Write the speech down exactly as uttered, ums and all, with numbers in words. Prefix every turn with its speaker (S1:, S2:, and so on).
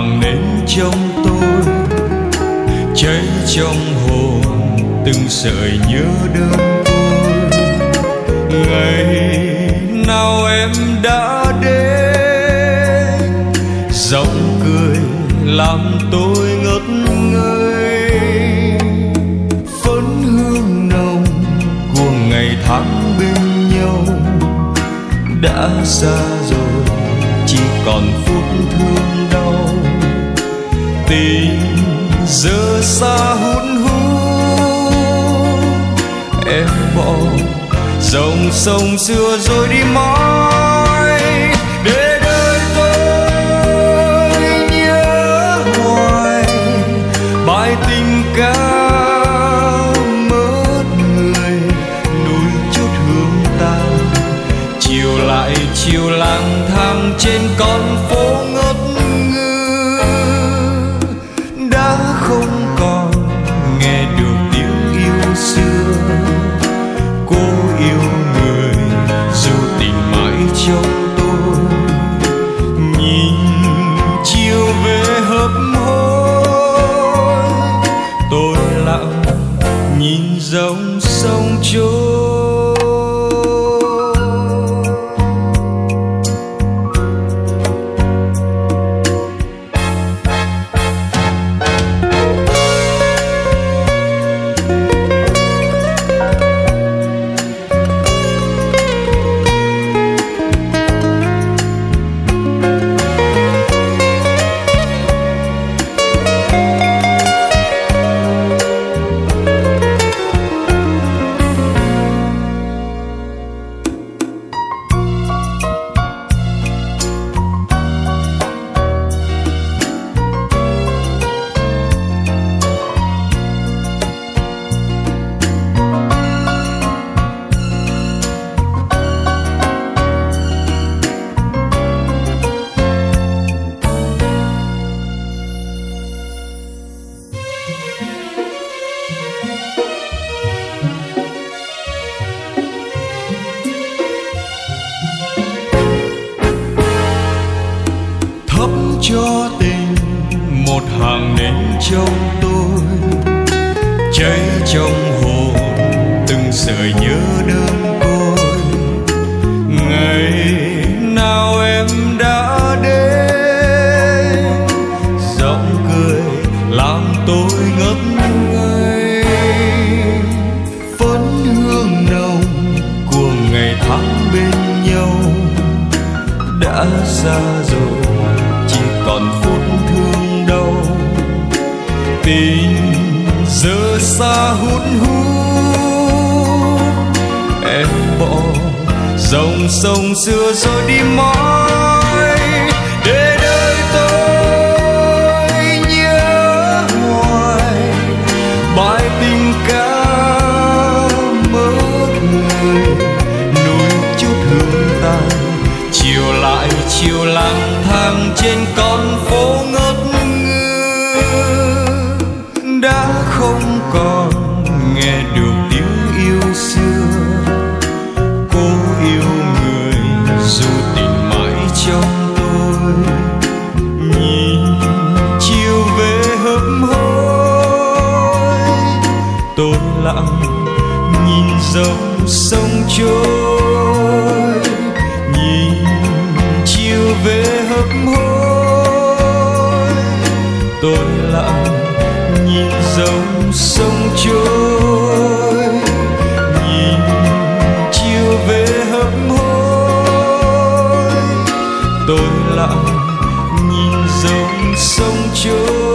S1: hàng nến trong tôi, cháy trong hồn từng sợi nhớ đơn côi. Ngày nào em đã đến, giọng cười làm tôi ngất ngây. Phấn hương nồng của ngày tháng bên nhau đã xa rồi, chỉ còn phút thương đau. Tình giờ xa hun hút, em bỏ dòng sông xưa rồi đi mãi, để đời tôi nhớ hoài bài tình ca mất người, núi chút hương tàn. Chiều lại chiều lang thang trên con phố ngất ngư, đã không còn nghe được tiếng yêu xưa. Cô yêu người dù tình mãi trong tôi, nhìn chiều về hấp hối, tôi lặng nhìn dòng sông trôi. Thắp cho tình một hàng nến trong tôi, cháy trong hồn từng sợi nhớ đơn côi. Ngày nào em đã đến, giọng cười làm tôi ngất ngây. Phấn hương nồng của ngày tháng bên nhau đã xa rồi, chỉ còn phút thương đau. Tình giờ xa hút hút, em bỏ dòng sông xưa rồi đi mãi, để đời tôi nhớ hoài bài tình ca mất người, núi chút hương tàn. Chiều lại chiều lang thang trên con phố ngất ngư, đã không còn nghe được tiếng yêu xưa. Cô yêu người dù tình mãi trong tôi, nhìn chiều về hấp hối, tôi lặng nhìn dòng sông trôi. Nhìn chiều về hấp hối, tôi lặng nhìn dòng sông trôi. Nhìn chiều về hấp hối, tôi lặng nhìn dòng sông trôi.